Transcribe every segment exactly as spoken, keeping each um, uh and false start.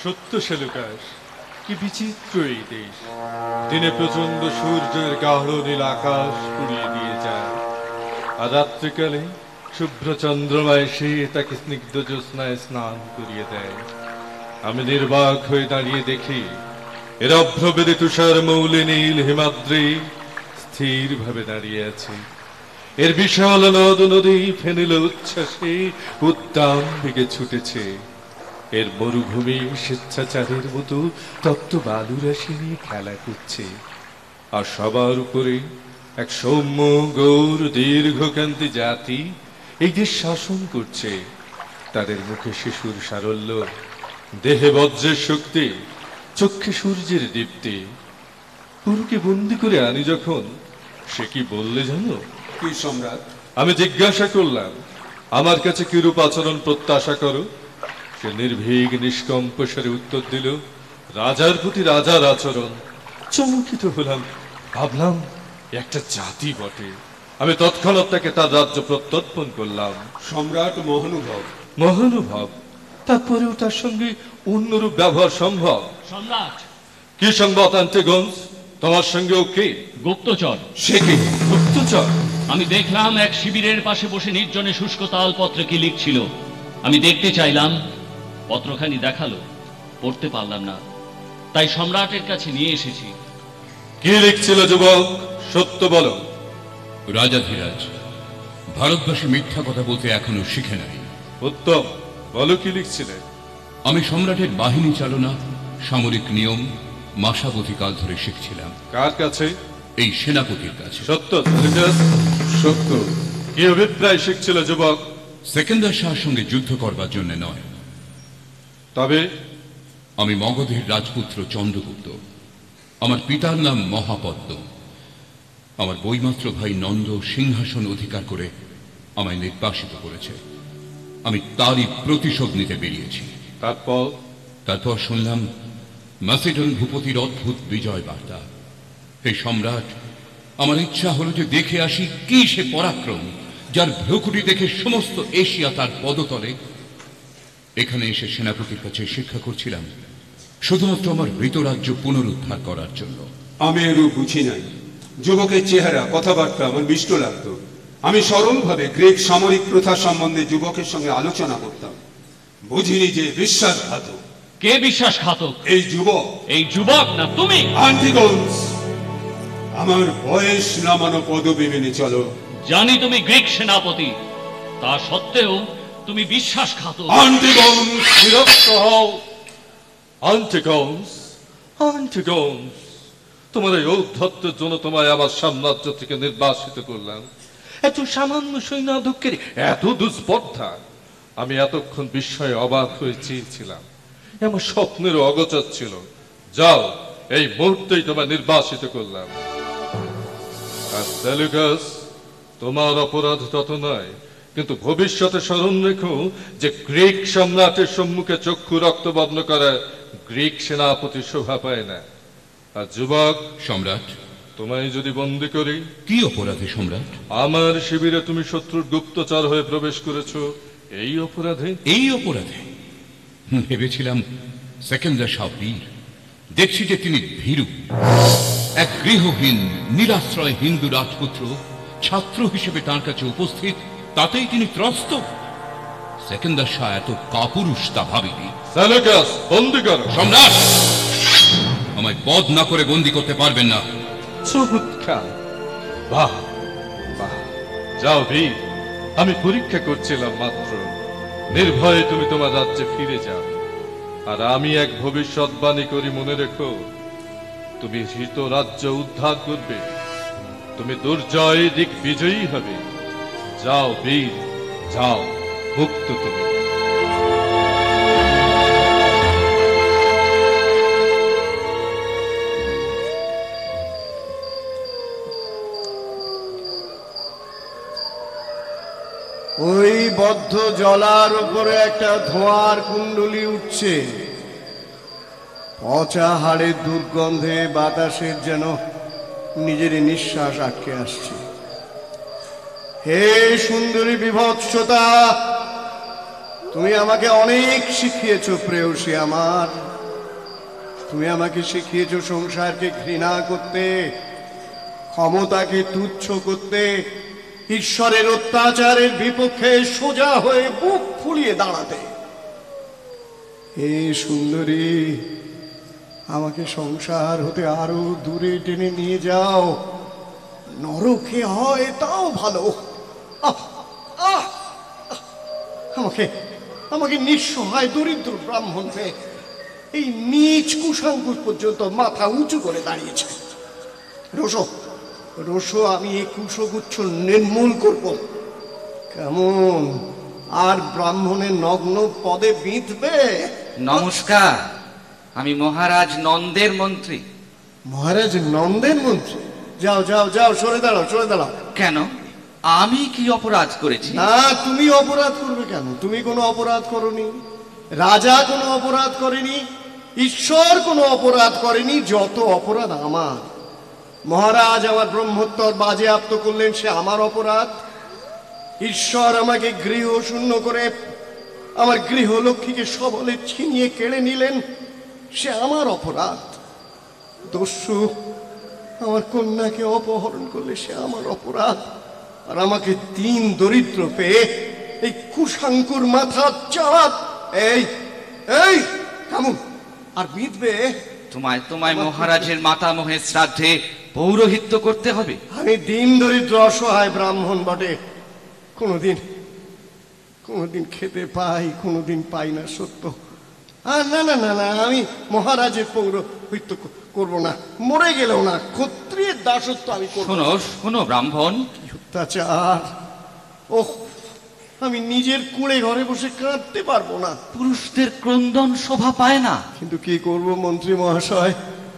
সত্য সেলুকাস, কি বিচিত্র এই দেশ। দিনে প্রচন্ড সূর্যের গাঢ় নীল আকাশ পুড়িয়ে দিয়ে যায়, আর রাত্রিকালে শুভ্র চন্দ্রমা এসে তাকে স্নিগ্ধ জ্যোৎস্নায় স্নান করিয়ে দেয়। আমি নির্বাক হয়ে দাঁড়িয়ে দেখি এর অভ্রবেদে তুষার মৌলে নীল হিমাদ্রি স্থির ভাবে দাঁড়িয়ে আছে। এর বিশাল নদ নদী ফেনিল উচ্ছ্বাসে উদ্দাম বেগে ছুটেছে। এর মরুভূমি স্বেচ্ছাচারের মতো তপ্ত বালুরাশি নিয়ে খেলা করছে। আর সবার উপরে এক সৌম্য গৌর দীর্ঘকান্তি জাতি এই দেশ শাসন করছে। তাদের মুখে শিশুর সারল্য, দেহে বজ্রের শক্তি, চক্ষে সূর্যের দীপ্তি। পুরুকে বন্দি করে আনি যখন, সে কি বললে জানো? কি সম্রাট? আমি জিজ্ঞাসা করলাম, আমার কাছে কিরূপ আচরণ প্রত্যাশা করো? সে নির্ভীক নিষ্কম্প স্বরে উত্তর দিল, রাজার প্রতি রাজার আচরণ। চমকিত হলাম, ভাবলাম একটা জাতি বটে। আমি তৎক্ষণাৎ তাকে তার রাজ্য প্রত্যর্পণ করলাম। সম্রাট মহানুভব। মহানুভব, তারপরেও তার সঙ্গে অন্যরূপ ব্যবহার সম্ভব? সম্রাট, কি সংবাদ আন্টিগন্স? তোমার সঙ্গেও কে? গুপ্তচর। সে কি? গুপ্তচর? আমি দেখলাম এক শিবিরের পাশে বসে নির্জনে শুষ্ক তালপত্রে কি লিখছিল। আমি দেখতে চাইলাম, পত্রখানি দেখালো, পড়তে পারলাম না, তাই সম্রাটের কাছে নিয়ে এসেছি। কি লিখছিল যুবক? সত্য বলো। রাজাধিরাজ, ভারতবাসী মিথ্যা কথা বলতে এখনো শিখে নাই। উত্তম, বলো কি লিখছিলে? আমি সম্রাটের বাহিনী চালনা, সামরিক নিয়ম মাসাবধিকাল ধরে শিখছিলাম। কার কাছে? এই সেনাপতির কাছে। সত্য সেলুকাস? সত্য। কি অভিপ্রায় শিখছিল যুবক? সেকেন্দার শাহর সঙ্গে যুদ্ধ করবার জন্য নয়। তবে? আমি মগধের রাজপুত্র চন্দ্রগুপ্ত। আমার পিতার নাম মহাপদ্ম। আমার বৈমাত্র ভাই নন্দ সিংহাসন অধিকার করে আমায় নির্বাসিত করেছে। আমি তারই প্রতিশোধ নিতে বেরিয়েছি। তারপর? তারপর শুনলাম ম্যাসিডন ভূপতির অদ্ভুত বিজয় বার্তা। হে সম্রাট, আমার ইচ্ছা হলো যে দেখে আসি কি সে পরাক্রম, যার ভ্রুকুটি দেখে সমস্ত এশিয়া তার পদতলে। এখানে এসে সেনাপতির কাছে শিক্ষা করছিলাম, শুধুমাত্র আমার হৃতরাজ্য পুনরুদ্ধার করার জন্য। আমি এরূপ বুঝি নাই। যুবকের চেহারা, কথাবার্তা আমার বিষ্ট লাগত। আমি সরলভাবে গ্রিক সামরিক প্রথা সম্বন্ধে যুবকের সঙ্গে আলোচনা করতাম। বুঝিনি যে বিশ্বাসঘাতক। কে বিশ্বাসঘাতক? এই যুবক। এই যুবক না তুমি? আন্টিগন্স, আমার বয়স নামানো পদবি মেনে চলো। জানি তুমি গ্রিক সেনাপতি, তা সত্ত্বেও তুমি বিশ্বাসঘাতক। আন্টিগন্স, বিরক্ত হও। আন্টিগন্স, আন্টিগন্স, তোমার এই ঔদ্ধত্যের জন্য তোমায় আমার সাম্রাজ্য থেকে নির্বাসিত করলাম। এত সামান্য সৈন্যাধ্যক্ষের এত দুস্পর্ধা! আমি এতক্ষণ বিস্ময়ে অবাক হয়ে চেয়েছিলাম, আমার স্বপ্নেরও অগোচর ছিল। যাও, এই মুহূর্তেই তোমায় নির্বাসিত করলাম। আর সেলুকাস, তোমার অপরাধ তত নয়, কিন্তু ভবিষ্যতে স্মরণ রেখো যে গ্রিক সম্রাটের সম্মুখে চক্ষু রক্তবর্ণ করা গ্রিক সেনাপতি শোভা পায় না। আর যুবক সম্রাট, তোমায় যদি বন্দী করি? কি অপরাধে সম্রাট? আমার শিবিরে তুমি শত্রুর গুপ্তচর হয়ে প্রবেশ করেছো, এই অপরাধে। এই অপরাধে? ভেবেছিলাম সেকেন্দার শাহ বীর, দেখছি যে তিনি ভীরু। এক গৃহহীন নিরাশ্রয় হিন্দু রাজপুত্র ছাত্র হিসেবে তার কাছে উপস্থিত, তাতেই তিনি ত্রস্ত। সেকেন্দার শাহ এত কাপুরুষ তা ভাবিনি। সেলুকাস, বন্দী করো। সম্রাট, আমায় বধ না করে বন্দী করতে পারবেন না। চমৎকার! বাহ বাহ! যাও বীর, আমি পরীক্ষা করছিলাম মাত্র। নির্ভয়ে তুমি তোমার রাজ্যে ফিরে যাও। আর আমি এক ভবিষ্যৎবাণী করি, মনে রেখো, তুমি হৃত রাজ্য উদ্ধার করবে, তুমি দুর্জয় দিক বিজয়ী হবে। যাও বীর, যাও, মুক্ত তুমি। ওই বদ্ধ জলার উপরে একটা ধোঁয়ার কুণ্ডলি উঠছে। পচা হাড়ের দুর্গন্ধে বাতাসের যেন নিজের নিঃশ্বাস আটকে আসছে। হে সুন্দরী বিভৎসতা, তুমি আমাকে অনেক শিখিয়েছ প্রেয়সী আমার। তুমি আমাকে শিখিয়েছো সংসারকে ঘৃণা করতে, ক্ষমতাকে তুচ্ছ করতে, ঈশ্বরের অত্যাচারের বিপক্ষে সোজা হয়ে বুক ফুলিয়ে দাঁড়াতে। হে সুন্দরী, আমাকে সংসার হতে আরো দূরে টেনে নিয়ে যাও। নরকে হয় তাও ভালো। আহ, আহ, আহ, আমাকে আমাকে নিঃসহায় দরিদ্র ব্রাহ্মণ মেয়ে এই নীচ কুশাঙ্কুশ পর্যন্ত মাথা উঁচু করে দাঁড়িয়েছে। রোশো রোশো আমি এই কুশগুচ্ছ নির্মূল করব। কেমন আর ব্রাহ্মণের নগ্ন পদে বিঁধবে? নমস্কার, আমি মহারাজ নন্দের মন্ত্রী। মহারাজ নন্দের মন্ত্রী? যাও যাও যাও, সরে দাঁড়াও সরে দাঁড়াও। কেন, আমি কি অপরাধ করেছি? না, তুমি অপরাধ করবে কেন? তুমি কোনো অপরাধ করনি, রাজা কোনো অপরাধ করেনি, ঈশ্বর কোনো অপরাধ করেনি। যত অপরাধ আমার। মহারাজ আমার ব্রহ্মোত্তর বাজেয়াপ্ত করলেন, সে আমার অপরাধ। ঈশ্বর আমাকে গৃহ শূন্য করে আমার গৃহলক্ষ্মীকে সবলে ছিনিয়ে কেড়ে নিলেন, সে আমার অপরাধ। দস্যু আমার কন্যাকে অপহরণ করলে সে আমার অপরাধ। আর আমাকে তিন দরিদ্র পেয়ে এই কুশাঙ্কুর মাথা চাপ। এই এই কেমন আর বিঁধবে? তোমায় তোমায় মহারাজের মাতামহের শ্রাদ্ধে পৌরোহিত্য করতে হবে। আমি দিন দরিদ্র অসহায় ব্রাহ্মণ বটে, কোনোদিন কোনোদিন খেতে পাই, কোনোদিন পাই না, সত্য। আর না না না না, আমি মহারাজের পৌরোহিত্য করব না, মরে গেলেও না। ক্ষত্রিয়ের দাসত্ব আমি করব না। শোনো শোনো ব্রাহ্মণ, কি অত্যাচার! ওহ, আমি নিজের কুঁড়ে ঘরে বসে কাঁদতে পারবো না। পুরুষদের ক্রন্দন শোভা পায় না। কিন্তু কি করব মন্ত্রী মহাশয়,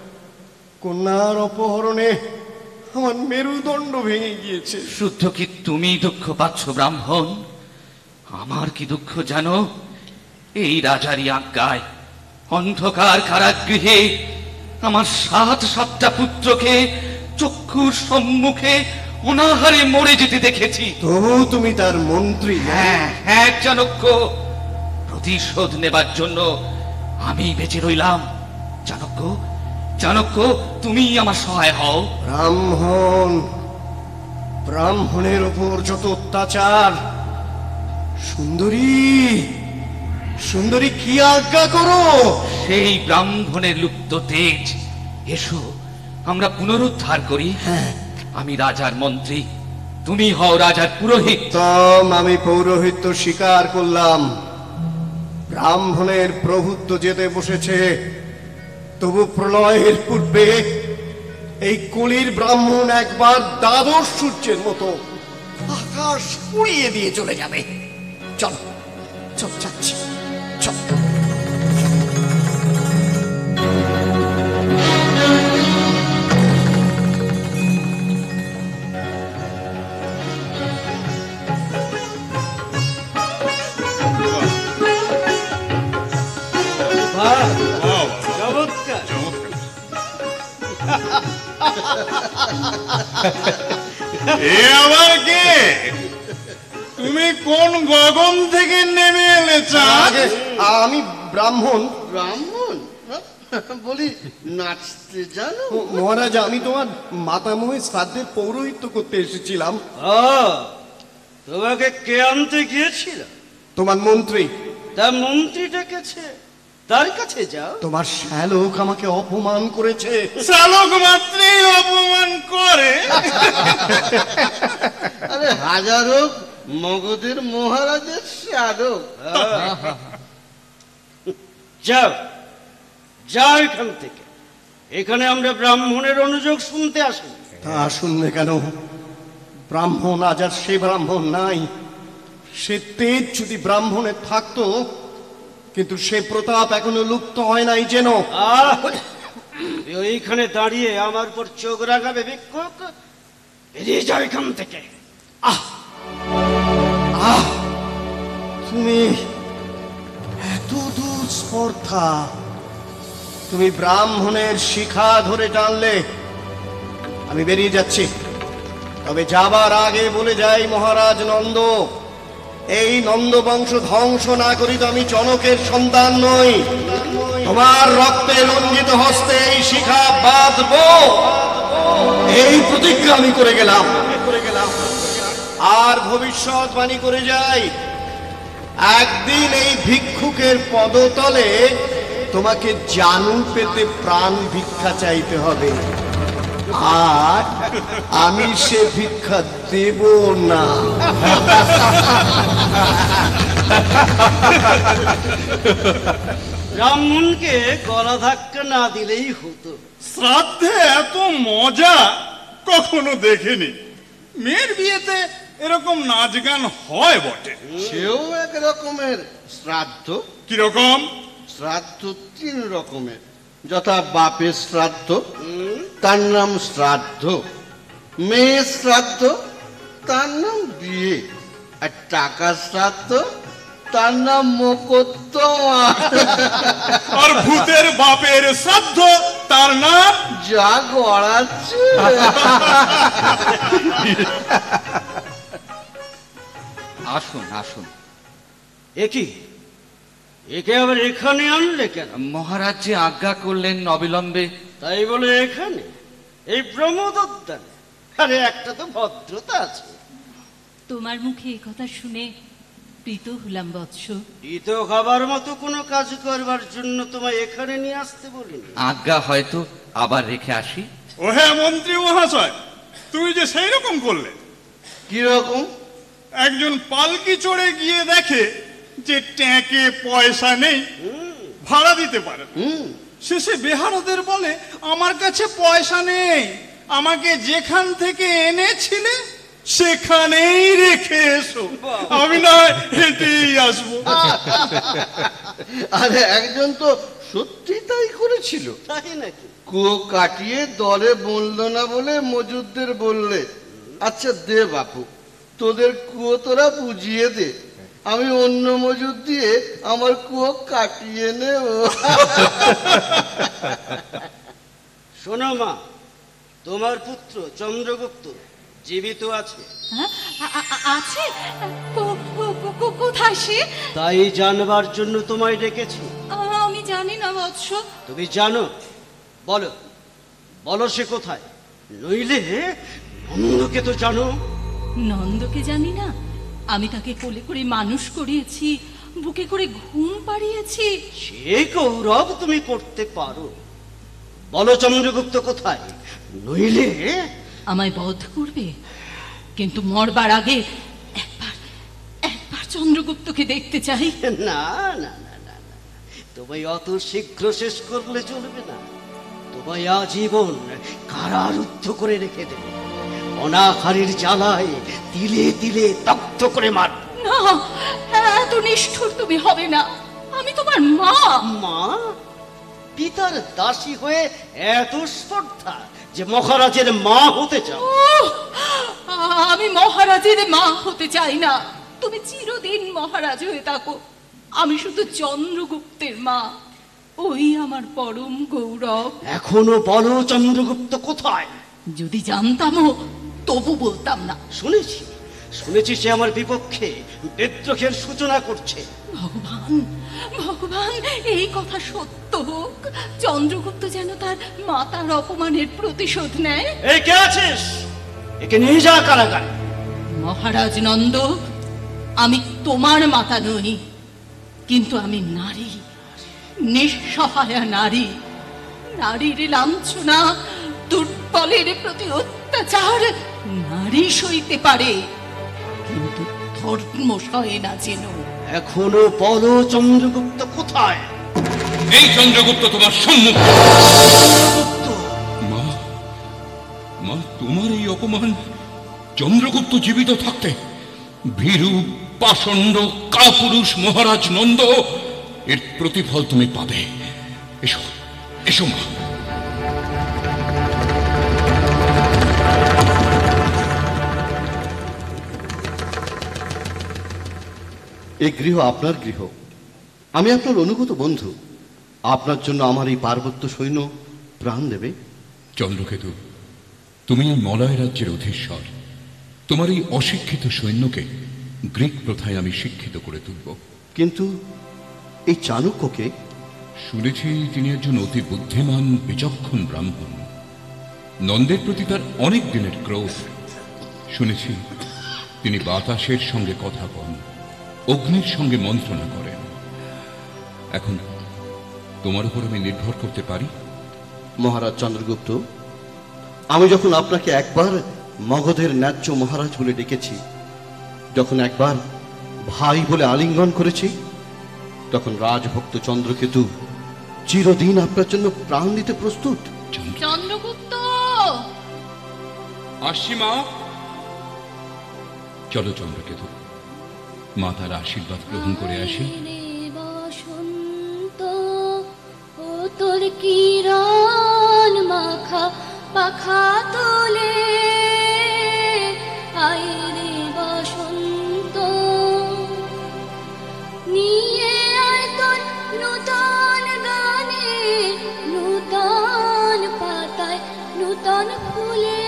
কন্যার অপহরণে আমার মেরুদণ্ড ভেঙে গিয়েছে। শুদ্ধ কি তুমি দুঃখ পাচ্ছ ব্রাহ্মণ? আমার কি দুঃখ জানো? এই রাজারই আজ্ঞায় অন্ধকার কারাগৃহে আমার সাত সাতটা পুত্রকে চক্ষুর সম্মুখে অনাহারে মরে যেতে দেখেছি। তবু তুমি তার মন্ত্রী? হ্যাঁ হ্যাঁ চাণক্য, প্রতিশোধ নেবার জন্য আমি বেঁচে রইলাম। চাণক্য চাণক্য, তুমি আমার সহায় হও। ব্রাহ্মণ, ব্রাহ্মণের ওপর যত অত্যাচার! সুন্দরী, সুন্দরী কি আজ্ঞা করো? সেই ব্রাহ্মণের লুপ্ত তেজ এসো আমরা পুনরুদ্ধার করি। হ্যাঁ, আমি রাজার মন্ত্রী, তুমি হও রাজার পুরোহিত। তম আমি পৌরোহিত্য স্বীকার করলাম। ব্রাহ্মণের প্রভুত্ব যেতে বসেছে, তবু প্রলয়ের পূর্বে এই কলির ব্রাহ্মণ একবার দ্বাদশ সূর্যের মতো আকাশ উড়িয়ে দিয়ে চলে যাবে। চল চল, যাচ্ছি, চল। চমৎকার! এ আবার কে? তুমি কোন গগন থেকে নেমে এলে চাঁদ? আগে আমি ব্রাহ্মণ। ব্রাহ্মণ বলি নাচতে জানো? মহারাজ, আমি তোমার মাতামহের শ্রাদ্ধের পৌরোহিত্য করতে এসেছিলাম। তোমাকে কে আনতে গিয়েছিল? তোমার মন্ত্রী। তা মন্ত্রী ডেকেছে, তার কাছে যাও। তোমার শ্যালক আমাকে অপমান করেছে। শ্যালক মাত্রই অপমান করে? আরে হাজারো মগধের মহারাজের শ্যালক। যাও যাও এখান থেকে। এখানে আমরা ব্রাহ্মণের অনুযোগ শুনতে আসি। তা শুনবে কেন? ব্রাহ্মণ আজ আর সে ব্রাহ্মণ নাই। সে তেজ যদি ব্রাহ্মণের থাকতো, কিন্তু সে প্রতাপ এখনো লুপ্ত হয় নাই যেন। আহ, ওইখানে দাঁড়িয়ে আমার উপর চোখ রাখাবে ভিক্ষুক? বেরিয়ে যাও এখান থেকে। আহ আহ তুমি এত দূর স্পর্ধা! তুমি ব্রাহ্মণের শিখা ধরে টানলে। আমি বেরিয়ে যাচ্ছি, তবে যাবার আগে বলে যাই মহারাজ নন্দ, এই নন্দ বংশ ধ্বংস না করি তো আমি জনকের সন্তান নই। তোমার রক্তে রঞ্জিত হস্তে এই শিখা বাঁধব, এই প্রতিজ্ঞা আমি করে গেলাম। আর ভবিষ্যৎবাণী করে যাই, একদিন এই ভিক্ষুকের পদতলে তোমাকে জানু পেতে প্রাণ ভিক্ষা চাইতে হবে, আর আমি সে ভিক্ষা দেব না। ব্রাহ্মণকে গলা ধাক্কা না দিলেই হতো। শ্রাদ্ধে এত মজা কখনো দেখিনি। মেয়ের বিয়েতে এরকম নাচ গান হয় বটে। সেও এক রকমের শ্রাদ্ধ। কিরকম? শ্রাদ্ধ তিন রকমের, যথা বাপের শ্রাদ্ধ, তার নাম শ্রাদ্ধ; মেয়ের শ্রাদ্ধ, তার নাম বিয়ে; আর টাকার শ্রাদ্ধ, তার নাম মোকদ্দমা। আর ভূতের বাপের শ্রাদ্ধ, তার নাম যা গড়াচ্ছে। আসুন আসুন। একি একে আবার এখানে আনলে কেন? মহারাজ যে আজ্ঞা করলেন অবিলম্বে। তাই বলে এখানে এই প্রমোদ উদ্যানে? আরে একটা তো ভদ্রতা আছে। তোমার মুখে এই কথা শুনে প্রীত হলাম বৎস। প্রীত খাবার মতো কোনো কাজ করবার জন্য তোমায় এখানে নিয়ে আসতে বলিনি। আজ্ঞা হয়তো আবার রেখে আসি। ও হ্যাঁ মন্ত্রী মহাশয়, তুমি যে সেই রকম করলে। কিরকম? একজন পালকি চড়ে গিয়ে দেখে যে ট্যাঁকে পয়সা নেই, ভাড়া দিতে পারে না। শেষে বেহারাদের বলে, আমার কাছে পয়সা নেই, আমাকে যেখান থেকে এনেছিলে সেখানেই রেখে এসো, আমি না হেঁটেই আসবো। আরে একজন তো সত্যি তাই করেছিল। তাই নাকি? কুয়ো কাটিয়ে দরে বললো না বলে মজুরদের বললে, আচ্ছা দে বাপু, তোদের কুয়ো তোরা বুঝিয়ে দে, আমি অন্য মজুর দিয়ে আমার কুয়ো কাটিয়ে নেব। শোনো মা, তোমার পুত্র চন্দ্রগুপ্ত জীবিত আছে? হ্যাঁ, আ- আ- আছে? কো- কো- কো- কো- কোথায় সে? তাই জানবার জন্য তোমায় ডেকেছি। আ- আমি জানি না বৎস। তুমি জানো? বলো বলো সে কোথায়? নইলে নন্দকে তো জানো। নন্দকে জানি না? আমি তাকে কোলে করে মানুষ করিয়েছি, বুকে করে ঘুম পাড়িয়েছি। সে গৌরব তুমি করতে পারো। বলো চন্দ্রগুপ্ত কোথায়, নইলে আমায় বধ করবে, কিন্তু মরবার আগে একবার একবার চন্দ্রগুপ্তকে দেখতে চাই। না না না না না, তোমায় অত শীঘ্র শেষ করলে চলবে না। তোমায় আজীবন কারারুদ্ধ করে রেখে দেবে, অনাহারের জ্বালায় তিলে তিলে দগ্ধ করে মার। না, এত নিষ্ঠুর তুমি হবে না। আমি তোমার মা। মা? পিতার দাসী হয়ে এত স্পর্ধা যে মহারাজের মা হতে চাও? ওহ, আমি মহারাজের মা হতে চাই না। তুমি চিরদিন মহারাজ হয়ে থাকো, আমি শুধু চন্দ্রগুপ্তের মা, ওই আমার পরম গৌরব। এখনো বলো চন্দ্রগুপ্ত কোথায়? যদি জানতামও তবু বলতাম না। শুনেছি শুনেছি সে আমার বিপক্ষে বিদ্রোহের সূচনা করছে। ভগবান ভগবান, এই কথা সত্য হোক, চন্দ্রগুপ্ত যেন তার মাতার অপমানের প্রতিশোধ নেয়। এই কে আছিস? একে নিয়ে যা কারাগারে। মহারাজ নন্দ, আমি তোমার মাতা নই, কিন্তু আমি নারী, নিঃসহায়া নারী। নারীর লাঞ্ছনা, দুর্বলের প্রতি অত্যাচার নারী সইতে পারে, কিন্তু ধর্ম সহে না যেন। এখনো বলো চন্দ্রগুপ্ত কোথায়? এই চন্দ্রগুপ্ত তোমার সম্মুখে। চন্দ্রগুপ্ত, মা, মা, তোমার এই অপমান চন্দ্রগুপ্ত জীবিত থাকতে? ভীরু পাষণ্ড কাপুরুষ মহারাজ নন্দ, এর প্রতিফল তুমি পাবে। এসো এসো মা। এই গৃহ আপনার গৃহ, আমি আপনার অনুগত বন্ধু। আপনার জন্য আমার এই পার্বত্য সৈন্য প্রাণ দেবে। চন্দ্রকেতু, তুমি এই মলয় রাজ্যের অধীশ্বর। তোমার এই অশিক্ষিত সৈন্যকে গ্রিক প্রথায় আমি শিক্ষিত করে তুলব। কিন্তু এই চাণক্যকে? শুনেছি তিনি একজন অতি বুদ্ধিমান বিচক্ষণ ব্রাহ্মণ। নন্দের প্রতি তার অনেক দিনের ক্রোধ। শুনেছি তিনি বাতাসের সঙ্গে কথা বলেন, অগ্নির সঙ্গে মন্ত্রণা করেন। এখন তোমার উপর আমি নির্ভর করতে পারি? মহারাজ চন্দ্রগুপ্ত, আমি যখন আপনাকে একবার মগধের ন্যায্য মহারাজ বলে ডেকেছি, যখন একবার ভাই বলে আলিঙ্গন করেছি, তখন রাজভক্ত চন্দ্রকেতু চিরদিন আপনার জন্য প্রাণ দিতে প্রস্তুত। চন্দ্রগুপ্ত, আসছি মা। চলো চন্দ্রকেতু, মা তার আশীর্বাদ গ্রহণ করে আসি। বসন্ত ও তোর কিরণ মাখা পাখা তোলে, আইরে বসন্ত নিয়ে আয় তোর নূতন গানে, নূতন পাতায় নূতন ফুলে।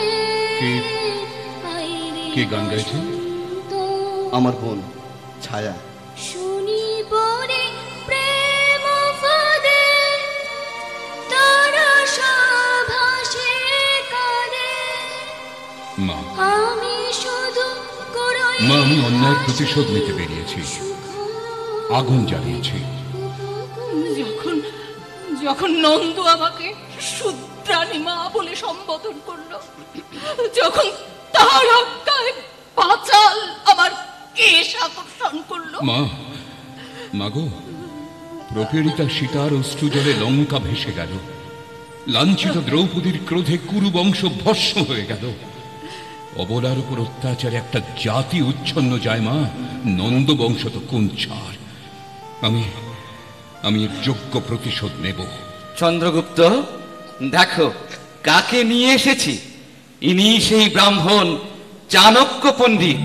কে গান গাইছে? আমার বোন ছায়া। শুনি বনে প্রেম ফাঁদে তারা ভাসে কাঁদে, মা আমি শুধু করই। মা, আমি অন্যায়ের প্রতিশোধ নিতে বেরিয়েছি, আগুন জ্বালিয়েছি। যখন যখন নন্দু আমাকে শূদ্রাণী মা বলে সম্বোধন করলো, যখন তার আজ্ঞায় পাঁচাল আমার কেশ আকর্ষণ করলো। মা মাগো, প্রপীড়িতা সীতার অশ্রু জলে লঙ্কা ভেসে গেল, লাঞ্ছিত দ্রৌপদীর ক্রোধে কুরু বংশ ভস্ম হয়ে গেল। অবলার উপর অত্যাচারে একটা জাতি উচ্ছন্ন যায় মা, নন্দ বংশ তো কোন ছাড়। আমি আমি এর যোগ্য প্রতিশোধ নেব। চন্দ্রগুপ্ত, দেখো কাকে নিয়ে এসেছি। ইনি সেই ব্রাহ্মণ চাণক্য পণ্ডিত।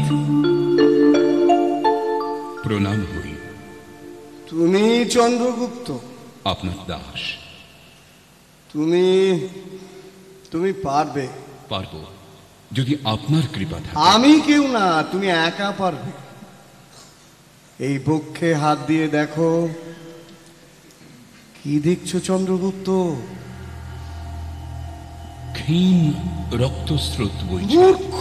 প্রণাম হই। তুমি চন্দ্রগুপ্ত? আপনার দাস। তুমি তুমি পারবে? পারবো, যদি আপনার কৃপা থাকে। আমি কেউ না, তুমি একা পারবে। এই বক্ষে হাত দিয়ে দেখো। কি দেখছো চন্দ্রগুপ্ত? ক্ষীণ রক্তস্রোত বইছে। মূর্খ!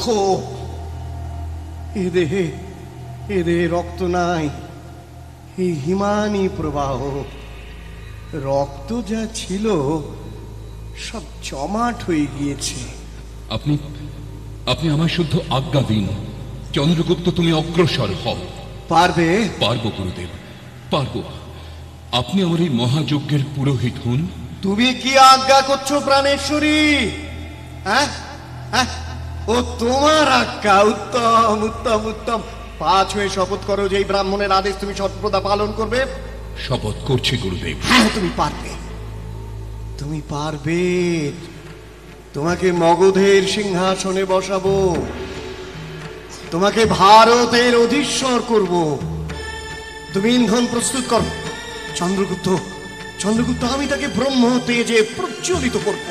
এ দেহে এ দেহে রক্ত নাই, এই হিমানি প্রবাহ। রক্ত যা ছিল সব জমাট হয়ে গিয়েছে। আপনি আপনি আমার শুদ্ধ আজ্ঞা দিন। চন্দ্রগুপ্ত, তুমি অগ্রসর হও। পারবে? পারবো গুরুদেব, পারবো। আপনি আমার এই মহাযজ্ঞের পুরোহিত হন। তুমি কি আজ্ঞা করছো প্রাণেশ্বরী? হ্যাঁ হ্যাঁ, ও তোমার আজ্ঞা। উত্তম উত্তম উত্তম। পাঁচ হয়ে শপথ করো যে এই ব্রাহ্মণের আদেশ তুমি সর্বদা পালন করবে। শপথ করছি গুরুদেব। হ্যাঁ, তুমি পারবে, তুমি পারবে। তোমাকে মগধের সিংহাসনে বসাবো, তোমাকে ভারতের অধীশ্বর করব। তুমি ইন্ধন প্রস্তুত করো। চন্দ্রগুপ্ত চন্দ্রগুপ্ত আমি তাকে ব্রহ্ম তেজে প্রজ্বলিত করব।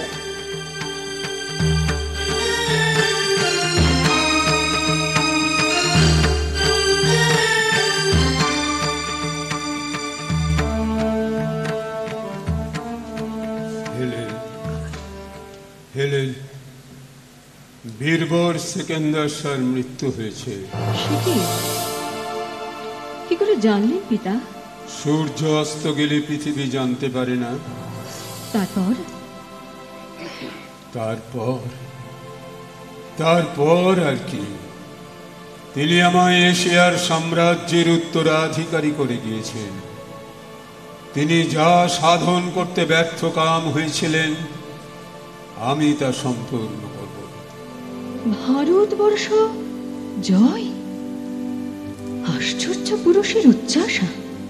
হেলেন, বীরবর সেকেন্দার মৃত্যু হয়েছে। কি করে জানলেন পিতা? সূর্য অস্ত গেলে পৃথিবী জানতে পারে না। তারপর তারপর তারপর আর কি, তিনি আমায় এশিয়ার সাম্রাজ্যের উত্তরাধিকারী করে গিয়েছেন। তিনি যা সাধন করতে ব্যর্থ কাম হয়েছিলেন, আমি তা সম্পূর্ণ করব। ভারতবর্ষ জয়! আশ্চর্য পুরুষের উচ্চাসা।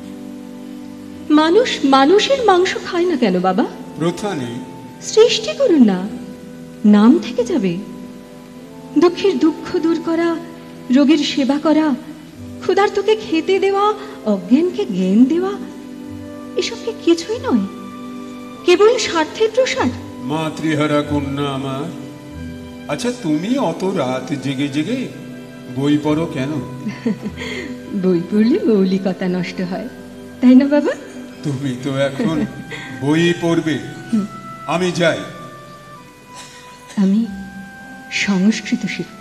মানুষ মানুষের মাংস খায় না কেন বাবা? প্রথা নেই। সৃষ্টি করুন না, নাম থেকে যাবে। দুঃখের দুঃখ দূর করা, রোগীর সেবা করা, ক্ষুধার্তকে খেতে দেওয়া, অজ্ঞানকে জ্ঞান দেওয়া, এসব কি কিছুই নয়? কেবল স্বার্থের প্রসার। মাতৃহারা কন্যা আমার, আচ্ছা তুমি অত রাত জেগে জেগে বই পড়ো কেন? বই পড়লে মৌলিকতা নষ্ট হয়, তাই না বাবা? তুমি তো এখন বই পড়বে, আমি যাই। আমি সংস্কৃত শিখব।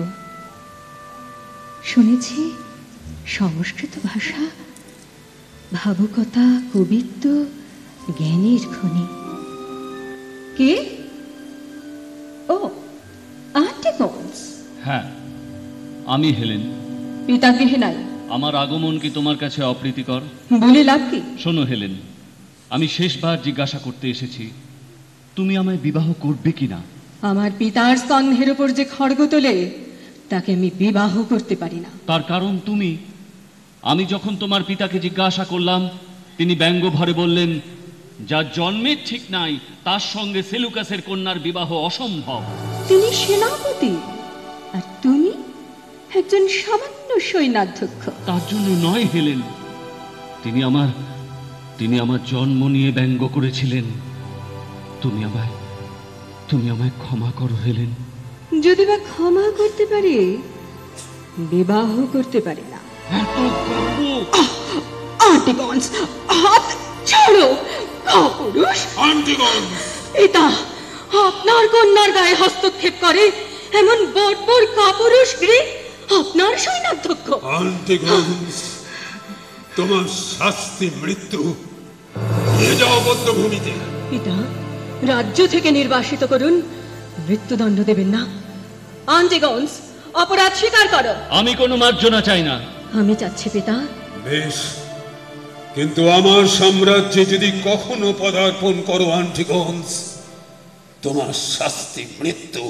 শুনেছি সংস্কৃত ভাষা ভাবুকতা, কবিত্ব, জ্ঞানের খনি। কে? ও, আন্টি কনস। হ্যাঁ, আমি হেলেন। পিতা গৃহে নাই। আমার আগমন কি তোমার কাছে অপ্রীতিকর? বলে লাভ কি? শোনো হেলেন, আমি শেষবার জিজ্ঞাসা করতে এসেছি, তুমি আমায় বিবাহ করবে কিনা? আমার পিতার স্তম্ভের উপর যে খড়গ তোলে তাকে আমি বিবাহ করতে পারি না। তার কারণ তুমি। আমি যখন তোমার পিতাকে জিজ্ঞাসা করলাম, তিনি ব্যঙ্গ ভরে বললেন, যার জন্মের ঠিক নাই তার সঙ্গে সেলুকাসের কন্যার বিবাহ অসম্ভব। তিনি সেনাপতি আর তুমি একজন সামান্য সৈন্যাধ্যক্ষ। তার জন্য নয় হেলেন, তিনি আমার তিনি আমার জন্ম নিয়ে ব্যঙ্গ করেছিলেন। তুমি আমায় তুমি আমায় ক্ষমা করো হেলেন। যদি বা ক্ষমা করতে পারি, বিবাহ করতে পারি না। আন্টিগঞ্জ, হাত ছাড়ো। কাপুরুষ! আন্টিগঞ্জ! পিতা আপনার কন্যার গায়ে হস্তক্ষেপ করে এমন বর্বর কাপুরুষ গ্রীক আপনার সৈন্যাধ্যক্ষ। আন্টিগঞ্জ, তোমার শাস্তি মৃত্যু। নিয়ে যাও বদ্ধভূমিতে। পিতা, রাজ্য থেকে নির্বাসিত করুন, মৃত্যুদণ্ড দেবেন না। আন্টিগঞ্জ, অপরাধ স্বীকার করো। আমি কোনো মার্জনা চাই না। আমি চাচ্ছি পিতা। বেশ, কিন্তু আমার সাম্রাজ্যে যদি কখনো পদার্পণ করো আন্টিগঞ্জ, তোমার শাস্তি মৃত্যু।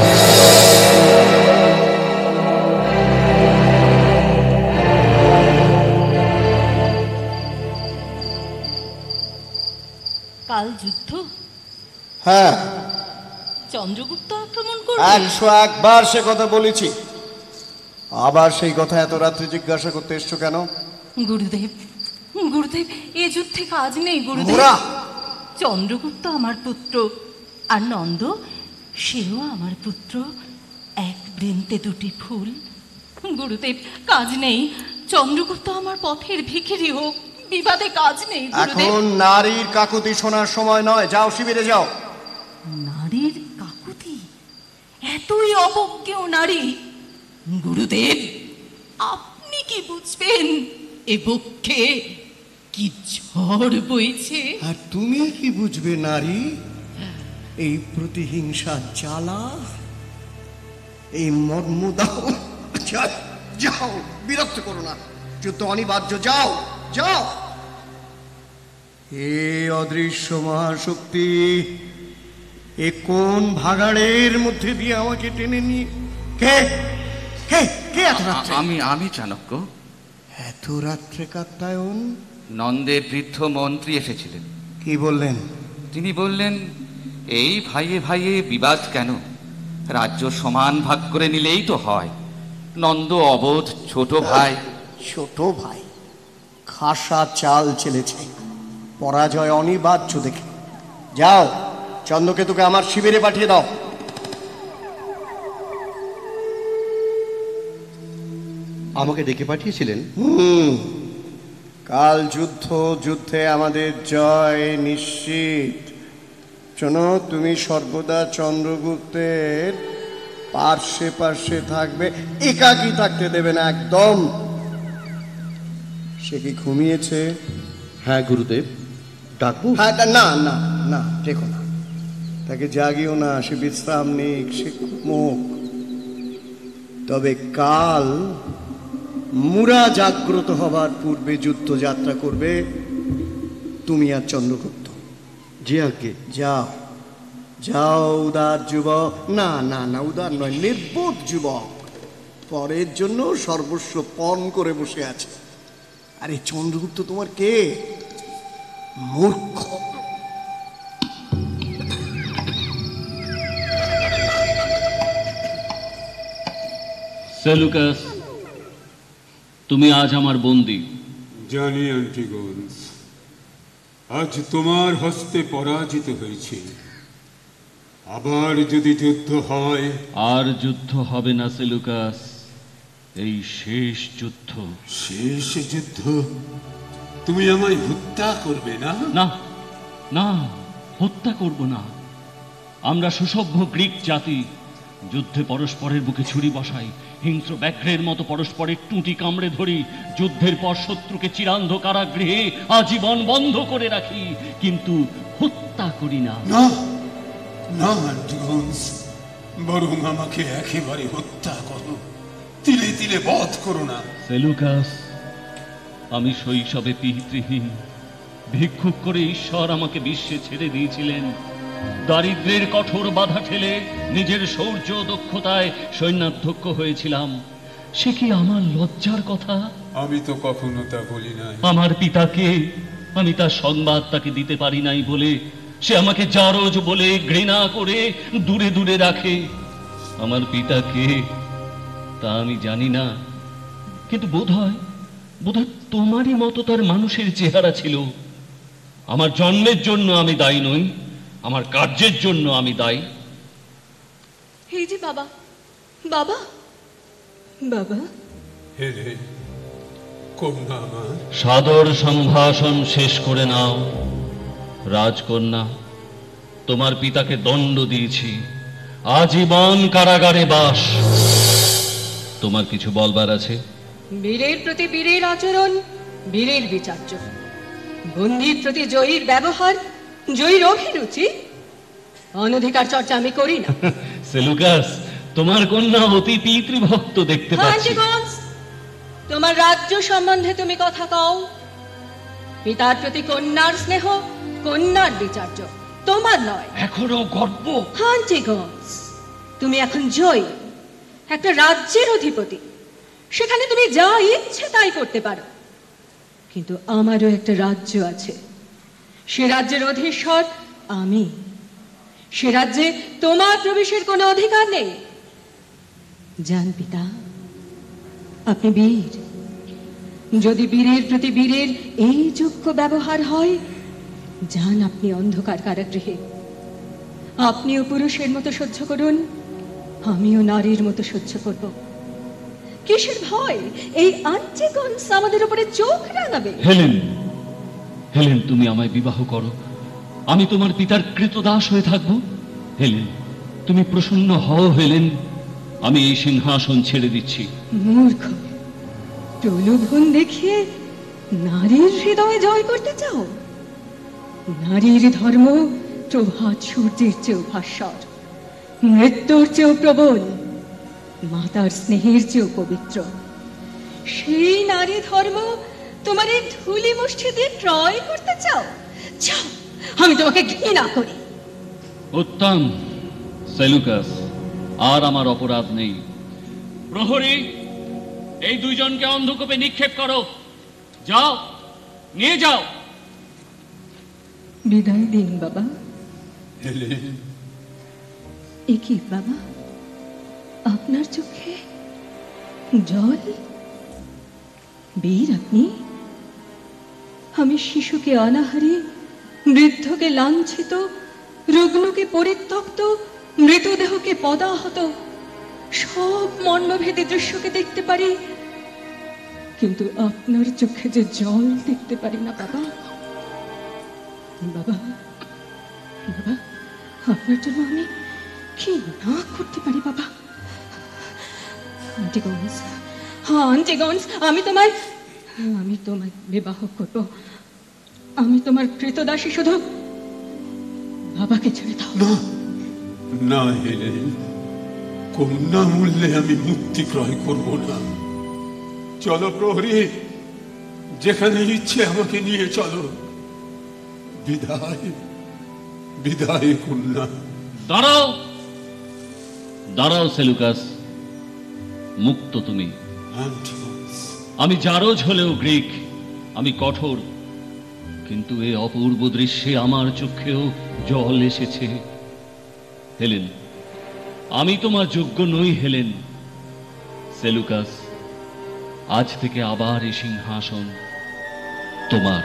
কাল যুদ্ধ? হ্যাঁ, চন্দ্রগুপ্ত আক্রমণ করবে? একশো একবার সে কথা বলেছি, আবার সেই কথা এত রাত্রে জিজ্ঞাসা করতে এসছো কেন? গুরুদেব, গুরুদেব, এ যুদ্ধে কাজ নেই গুরুদেব। মোরা! চন্দ্রগুপ্ত আমার পুত্র, আর নন্দ সেও আমার পুত্র। এক বৃন্তে দুটি ফুল। গুরুদেব, কাজ নেই। চন্দ্রগুপ্ত আমার পথের ভিখিরি হোক, বিবাদে কাজ নেই গুরুদেব। এখন নারীর কাকুতি শোনার সময় নয়, যাও শিবিরে যাও। নারীর কাকুতি? এতই অবজ্ঞেয় নারী? গুরুদেব, আপনি কি বুঝবেন এ বক্ষে কি ঝড় বইছে? আর তুমি কি বুঝবে নারী এই প্রতিহিংসা জ্বালা, এই মর্মদাহ? যাও, বিরক্ত করো না, যুদ্ধ অনিবার্য। যাও যাও। হে অদৃশ্য মহাশক্তি, এ কোন ভাগাড়ের মধ্যে দিয়ে আমাকে টেনে নিয়ে? কে কে কে এত রাত্রে? আমি আমি চাণক্য। এত রাত্রে কাত্যায়ন? নন্দের বৃদ্ধ মন্ত্রী এসেছিলেন। কি বললেন? তিনি বললেন, এই ভাইয়ে ভাইয়ে বিবাদ কেন? রাজ্য সমান ভাগ করে নিলেই তো হয়। নন্দ অবোধ ছোট ভাই। ছোট ভাই? খাসা চাল চেলেছে, পরাজয় অনিবার্য দেখে। যাও, চন্দ্রকেতুকে আমার শিবিরে পাঠিয়ে দাও। আমাকে ডেকে পাঠিয়েছিলেন? হুম, কাল যুদ্ধ, যুদ্ধে আমাদের জয় নিশ্চিত। শোনো, তুমি সর্বদা চন্দ্রগুপ্তের পার্শ্বে পার্শ্বে থাকবে, একাকী থাকতে দেবে না একদম। সে কি ঘুমিয়েছে? হ্যাঁ গুরুদেব, ডাকবো? হ্যাঁ, না না না, দেখো না, তাকে জাগিও না, সে বিশ্রাম নিক, সে মুখ। তবে কাল মুরা জাগ্রত হবার পূর্বে যুদ্ধ যাত্রা করবে তুমি আর চন্দ্রগুপ্ত। জি আজ্ঞে। যাও যাও, উদার যুবক। না না না, উদার নয়, নির্বোধ যুবক, পরের জন্য সর্বস্ব পণ করে বসে আছে। আরে চন্দ্রগুপ্ত তোমার কে? মূর্খ। সেলুকাস, তুমি আজ আমার বন্দী। জানি আন্টিগঞ্জ, আজ তোমার হস্তে পরাজিত হয়েছে। আবার যদি যুদ্ধ হয়? আর যুদ্ধ হবে না সেলুকাস, এই শেষ যুদ্ধ। শেষ যুদ্ধ? তুমি আমায় হত্যা করবে না? না না, হত্যা করব না। আমরা সুসভ্য গ্রিক জাতি, যুদ্ধে পরস্পরের বুকে ছুরি বসাই, হিংস্র ব্যাঘ্রের মতো পরস্পরের টুঁটি কামড়ে ধরি, যুদ্ধের পর শত্রুকে চিরান্ধ কারাগৃহে আজীবন বন্ধ করে রাখি, কিন্তু হত্যা করি না। না না অ্যান্টিগোনস, বরং আমাকে একেবারে হত্যা করো, তিলে তিলে বধ করো না। সেলুকাস, আমি শৈশবে পিতৃহীন, ভিক্ষুক করে ঈশ্বর আমাকে বিশ্বে ছেড়ে দিয়েছিলেন। দারিদ্র্যের কঠোর বাধা ঠেলে নিজের শৌর্য দক্ষতায় সৈন্যাধ্যক্ষ হয়েছিলাম। সে কি আমার লজ্জার কথা? আমি তো কখনো তা বলি নাই। আমার পিতাকে আমি তার সংবাদ তাকে দিতে পারি নাই বলে সে আমাকে জারজ বলে ঘৃণা করে দূরে দূরে রাখে। আমার পিতাকে তা আমি জানি না, কিন্তু বোধ হয় বোধ হয় তোমারই মতো তার মানুষের চেহারা ছিল। আমার জন্মের জন্য আমি দায়ী নই, আমার কার্যের জন্য আমি দায়ী। এই যে বাবা, বাবা, বাবা। হেরে কন্যা আমার, সাদর সম্ভাষণ শেষ করে নাও। রাজকন্যা, তোমার পিতাকে দণ্ড দিয়েছি, আজীবন কারাগারে বাস। তোমার কিছু বলবার আছে? বীরের প্রতি বীরের আচরণ বীরের বিচার্য, বন্দির প্রতি জয়ীর ব্যবহার জয়ীর অভিরুচি। অনধিকার চর্চা আমি করি না। সেলুকাস, তোমার কন্যা অতি পিতৃভক্ত দেখতে পাচ্ছি। আন্টিগোনস, তোমার রাজ্য সম্বন্ধে তুমি কথা কও। পিতার প্রতি কন্যার স্নেহ কন্যার বিচার্য, তোমার নয়। এখনো গর্ব। আন্টিগোনস, তুমি এখন জয়ী, একটা রাজ্যের অধিপতি, সেখানে তুমি যা ইচ্ছে তাই করতে পারো। কিন্তু আমারও একটা রাজ্য আছে, সে রাজ্যের অধীশ্বর আমি। সে রাজ্যে তোমার প্রবেশের কোনো অধিকার নেই। জান পিতা, আপনি বীর, যদি বীরের প্রতি বীরের এই যোগ্য ব্যবহার হয়, যান আপনি অন্ধকার কারাগৃহে। আপনিও পুরুষের মতো সহ্য করুন, আমিও নারীর মতো সহ্য করব। কিসের ভয়? এই আন্টিগোনস আমাদের উপরে চোখ রাঙাবে। হেলেন, হেলেন, তুমি আমায় বিবাহ করো, আমি তোমার পিতার কৃতদাস হয়ে থাকব। হেলেন, তুমি প্রসন্ন হও। হেলেন, আমি এই সিংহাসন ছেড়ে দিচ্ছি। মূর্খ, প্রলোভন দেখিয়ে নারীর হৃদয় জয় করতে চাও? নারীর ধর্ম প্রভাত সূর্যের চেয়েও ভাস্বর, মৃত্যুর চেয়েও প্রবল, মাতার স্নেহের চেয়েও পবিত্র। সেই নারী ধর্ম তোমার এই ধুলি মুষ্টি দিয়ে ক্রয় করতে চাও? চাও, আমি তোমাকে ঘৃণা করি। উত্তম সেলুকাস, আর আমার অপরাধ নেই। প্রহরী, এই দুইজনকে অন্ধকূপে নিক্ষেপ করো। যাও, নিয়ে যাও। বিদায় দিন বাবা। হেলেন, এ কি বাবা, আপনার চোখে জল? বীর আপনি? আমি শিশুকে অনাহারে, বৃদ্ধকে লাঞ্ছিত, রুগ্নকে পরিত্যক্ত, মৃতদেহকে পদাহত, সব মর্মভেদী দৃশ্যকে দেখতে পারি, কিন্তু আপনার চোখে যে জল দেখতে পারি না বাবা। বাবা, বাবা, আপনার জন্য আমি কি না করতে পারি বাবা। আন্টিগোনস, হ্যাঁ আন্টিগোনস, আমি তোমায় আমি তোমায় বিবাহ করব। আমি তোমার কৃতদাসী, শুধু বাবাকে ছেড়ে দাও। না না হেলেন, কন্যা মূল্যে আমি মুক্তি ক্রয় করব না। চলো প্রহরী, যেখানে ইচ্ছে আমাকে নিয়ে চলো। বিদায়, বিদায় কন্যা। দাঁড়াও, দাঁড়াও সেলুকাস, মুক্ত তুমি। আমি জারজ হলেও গ্রিক, আমি কঠোর, কিন্তু এই অপূর্ব দৃশ্যে আমার চোখেও জল এসেছে। হেলেন, আমি তোমার যোগ্য নই। হেলেন, সেলুকাস, আজ থেকে আবার এই সিংহাসন তোমার।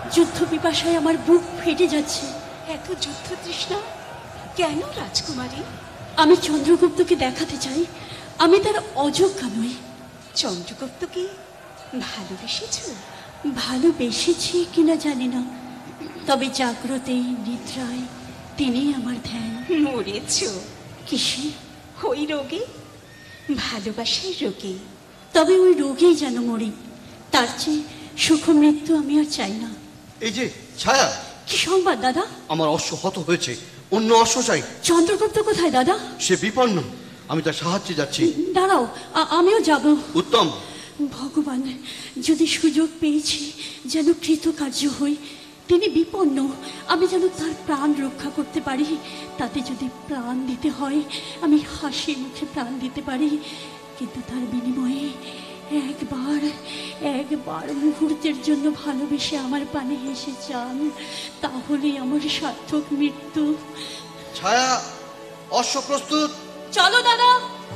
যুদ্ধ পিপাসায় আমার বুক ফেটে যাচ্ছে। এত যুদ্ধ তৃষ্ণা কেন রাজকুমারী? আমি চন্দ্রগুপ্তকে দেখাতে চাই আমি তার অযোগ্য নই। চন্দ্রগুপ্তকে ভালোবেসেছ? ভালোবেসেছি কিনা জানি না, তবে জাগ্রতে নিদ্রায় তিনি আমার ধ্যান। মরেছ কিসে? ওই রোগে, ভালোবাসার রোগে। তবে ওই রোগেই যেন মরি, তার চেয়ে সুখ মৃত্যু আমি আর চাই না। এই যে ছায়া, কি সংবাদ দাদা? আমার অশ্ব হত হয়েছে, অন্য অশ্ব চাই। চন্দ্রগুপ্ত কোথায় দাদা? সে বিপন্ন, আমি তার সাহায্যে যাচ্ছি। দাঁড়াও, আমিও যাব। উত্তম। ভগবান, যদি সুযোগ পেয়েছি যেন কৃতকার্য হই। তিনি বিপন্ন, আমি যেন তার প্রাণ রক্ষা করতে পারি। তাতে যদি প্রাণ দিতে হয় আমি হাসি মুখে প্রাণ দিতে পারি, কিন্তু তার বিনিময়ে একবার একবার মুহূর্তের জন্য ভালোবেসে আমার পানে হেসে যান, তাহলেই আমার সার্থক মৃত্যু। ছায়া, অশ্ব প্রস্তুত। চলো দাদা।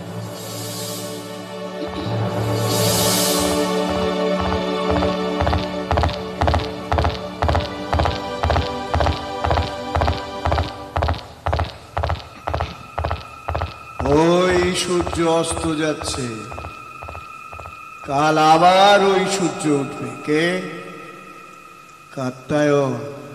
ওই সূর্য অস্ত যাচ্ছে, কাল আবার ওই সূর্য উঠবে। কে? কাত্যায়ন।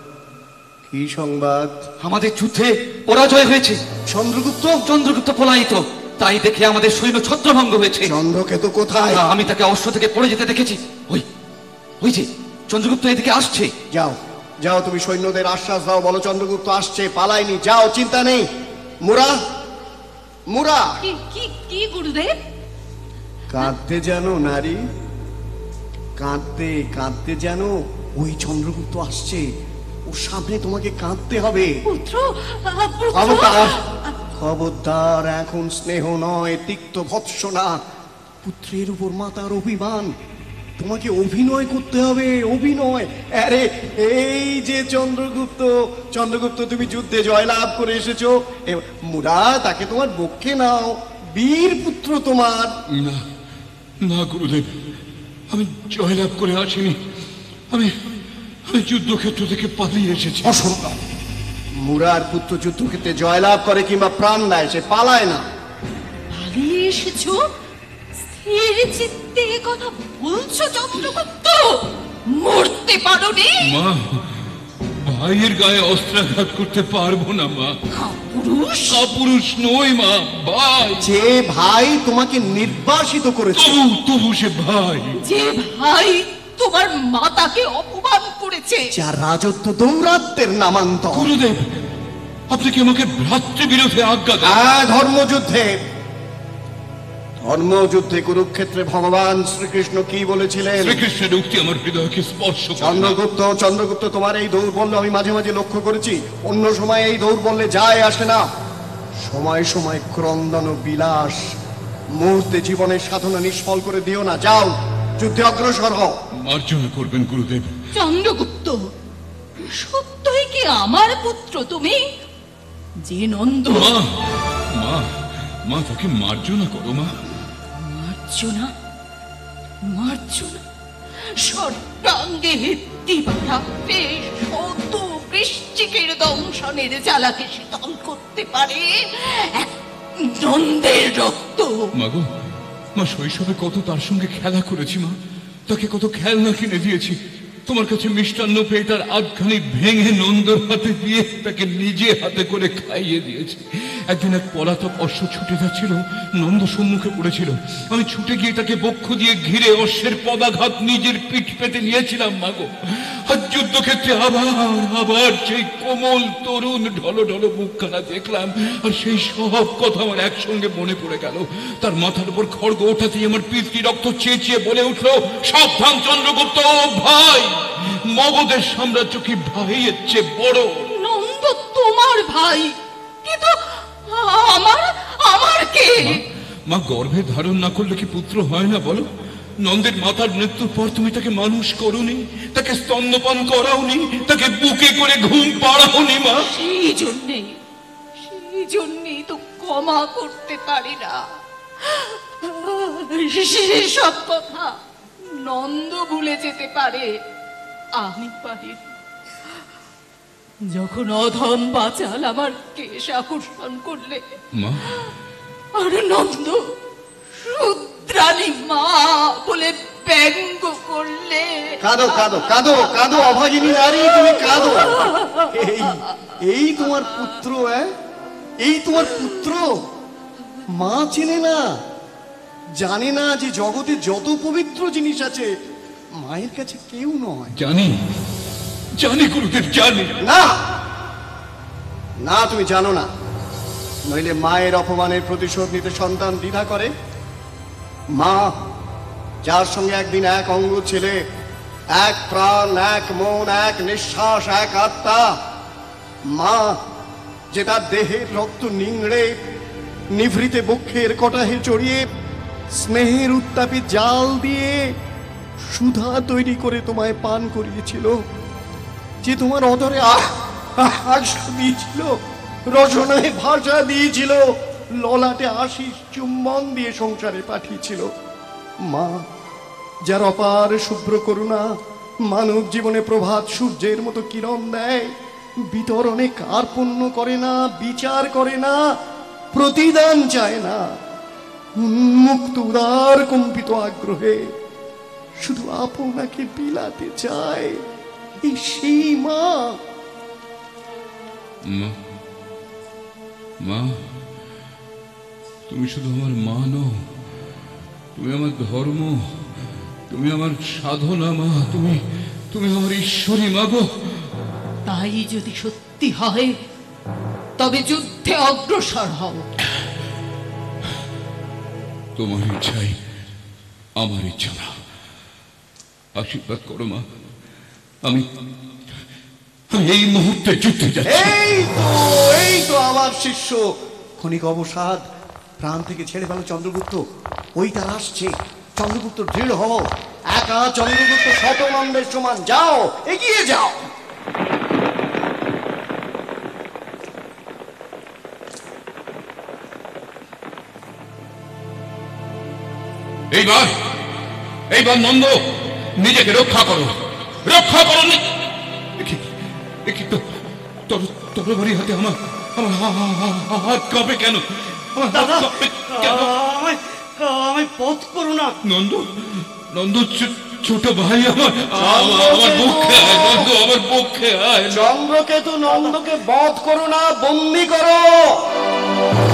কি সংবাদ? আমাদের যুদ্ধে পরাজয় হয়েছে। চন্দ্রগুপ্ত? চন্দ্রগুপ্ত পলায়িত, তাই দেখে আমাদের সৈন্য ছত্রভঙ্গ হয়েছে। চন্দ্রকেতু কোথায়? আমি তাকে অশ্ব থেকে পড়ে যেতে দেখেছি। ওই ওই যে চন্দ্রগুপ্ত এদিকে আসছে। যাও যাও, তুমি সৈন্যদের আশ্বাস দাও, বলো চন্দ্রগুপ্ত আসছে, পালায়নি। যাও, চিন্তা নেই। মুরা, মুরা। কি কি কি গুরুদেব? কাঁদতে জানো নারী, কাঁদতে কাঁদতে জানো। ওই চন্দ্রগুপ্ত আসছে, ওর সামনে তোমাকে কাঁদতে হবে। পুত্র, খবরদার, খবরদার, এখন স্নেহ নয়, তিক্ত ভৎসনা। পুত্রের উপর মাতার অভিমান, তোমাকে অভিনয় করতে হবে, অভিনয়। আরে এই যে চন্দ্রগুপ্ত, চন্দ্রগুপ্ত তুমি যুদ্ধে জয়লাভ করে এসেছো। মুরা, তাকে তোমার বক্ষে নাও, বীর পুত্র তোমার। না না গুরুদেব, আমি জয়লাভ করে আসিনি। আমি আমি যুদ্ধক্ষেত্র থেকে পালিয়ে এসেছি। অসম্ভব। মুরার পুত্র যুদ্ধক্ষেত্রে জয়লাভ করে কিংবা প্রাণ দেয়, সে পালায় না। পালিয়ে এসেছো? স্থির চিত্তে কথা বলছো চন্দ্রগুপ্ত? মরতে পারোনি? মা, ভাইয়ের গায়ে অস্ত্রাঘাত করতে পারবো না মা। পুরুষ? পুরুষ নই মা, ভাই। যে ভাই তোমাকে নির্বাসিত করেছে, তবু তবু সে ভাই। যে ভাই তোমার মাতাকে অপমান করেছে, যার রাজত্ব দৌরাত্মের নামান্তর। গুরুদেব, আপনি কি আমাকে ভ্রাতৃ বিরোধে আজ্ঞা দেন? হ্যাঁ, ধর্মযুদ্ধে, ধর্মযুদ্ধে কুরুক্ষেত্রে ভগবান শ্রীকৃষ্ণ কি বলেছিলেন? শ্রীকৃষ্ণের উক্তি আমার হৃদয়কে স্পর্শ করে। চন্দ্রগুপ্ত, চন্দ্রগুপ্ত, তোমার এই দৌর্বল্য আমি মাঝে মাঝে লক্ষ্য করেছি। অন্য সময় এই দৌর্বল্যে যায় আসে না। সময় সময় ক্রন্দন ও বিলাস মুহূর্তে জীবনের সাধনা নিষ্ফল করে দিও না। যাও, যুদ্ধে অগ্রসর হও। মার্জনা করবেন গুরুদেব। চন্দ্রগুপ্ত, সত্যই কি আমার পুত্র তুমি? যে নন্দ। মা, মা, মা, তাকে মার্জনা করো মা। মার্জনা, মার্জনা। সর্বাঙ্গে দিবারাত্রে শত বৃশ্চিকের দংশনের জ্বালাকে শীতল করতে পারে এক নন্দের রক্ত। মাগো, মা, শৈশবে কত তার সঙ্গে খেলা করেছি মা। তাকে কত খেলনা কিনে দিয়েছি। তোমার কাছে মিষ্টান্ন পেয়ে তার আধখানি ভেঙে নন্দর হাতে দিয়ে তাকে নিজে হাতে করে খাইয়ে দিয়েছি। একদিন এক পলাতক অশ্ব ছুটে যাচ্ছিল, নন্দ সম্মুখে পড়েছিল। আমি ছুটে গিয়ে তাকে বক্ষ দিয়ে ঘিরে অশ্বের পদাঘাত নিজের পিঠ পেতে নিয়েছিলাম মাগো। আর যুদ্ধক্ষেত্রে আবার আবার সেই কোমল তরুণ ঢলো ঢলো মুখখানা দেখলাম, আর সেই সব কথা আমার একসঙ্গে মনে পড়ে গেল। তার মাথার উপর খড়গ ওঠাতেই আমার পিতৃ রক্ত চেঁচিয়ে বলে উঠল, সাবধান চন্দ্রগুপ্ত ভাই, মগধের সাম্রাজ্য কি ভাইয়ের চেয়ে বড়? নন্দ তোমার ভাই, কিন্তু আমার আমার কে? মা, গর্ভে ধারণ না করলে কি পুত্র হয় না বলো? নন্দের মাতার মৃত্যুর পর তুমি তাকে মানুষ করোনি, তাকে স্তন্যপান করাওনি, তাকে বুকে করে ঘুম পাড়াওনি মা। সেই জন্যে সেই জন্যেই তো ক্ষমা করতে পারি না। সব কথা নন্দ ভুলে যেতে পারে, আমি পারি। যখন অধম বাচাল আমার কেশ আকর্ষণ করলে, মা, আর নন্দ রুদ্রাণী মা বলে ব্যঙ্গ করলে। কাঁদো কাঁদো কাঁদো কাঁদো অভাগিনী নারী, তুমি কাঁদো। এই এই তোমার পুত্র, এই তোমার পুত্র মা চেনে না, জানে না যে জগতে যত পবিত্র জিনিস আছে মায়ের কাছে কেউ নয়। জানি জানি গুরুদেব, জানি। না না, তুমি জানো না, নইলে মায়ের অপমানের প্রতিশোধ নিতে সন্তান দ্বিধা করে। মা যার সঙ্গে একদিন এক অঙ্গ ছেলে, এক প্রাণ, এক মন, এক নিঃশ্বাস, এক আত্মা, মা যে তার দেহের রক্ত নিংড়ে নিভৃতে বক্ষের কটাহে চড়িয়ে স্নেহের উত্তাপে জাল দিয়ে সুধা তৈরি করে তোমায় পান করিয়েছিল, যে তোমার অদরে আশ দিয়েছিল, রসনায় ভাষা দিয়েছিল, ললাটে আশিস চুম্বন দিয়ে সংসারে পাঠিয়েছিল। মা যার অপার শুভ্র করুণা মানব জীবনে প্রভাত সূর্যের মতো কিরণ দেয়, বিতরণে কার্পণ্য করে না, বিচার করে না, প্রতিদান চায় না, উন্মুক্ত উদার কম্পিত আগ্রহে শুধু আপনাকে বিলাতে চায়, এই সেই মা। মা, মা, তুমি শুধু আমার মা নও, তুমি আমার ধর্ম, তুমি আমার সাধনা মা, তুমি তুমি আমার ঈশ্বরী মা গো। তাই যদি সত্যি হয় তবে যুদ্ধে অগ্রসর হও। তোমার ইচ্ছাই আমার ইচ্ছা না। আশীর্বাদ করো মা, আমি আমি এই মুহূর্তে যুদ্ধে যাচ্ছি। এই তো এই তো আমার শিষ্য, ক্ষণিক অবসাদ, প্রাণ থেকে ছেড়ে ফেলো চন্দ্রগুপ্ত, ওই তার আসছে। চন্দ্রগুপ্ত দৃঢ় হও, একা চন্দ্রগুপ্ত শতনন্দের সমান, যাও এগিয়ে যাও। এইবার এইবার নন্দ নিজেকে রক্ষা করো, রক্ষা করো। তরবারি হাতে আমার আমার হাত কাঁপে কেন? আমি পথ করো না। নন্দ, নন্দ ছোট ভাই আমার, আমার পক্ষে আয় নন্দ, আমার পক্ষে আয়। চন্দ্রকেতু নন্দকে বধ করো না, বন্দি করো।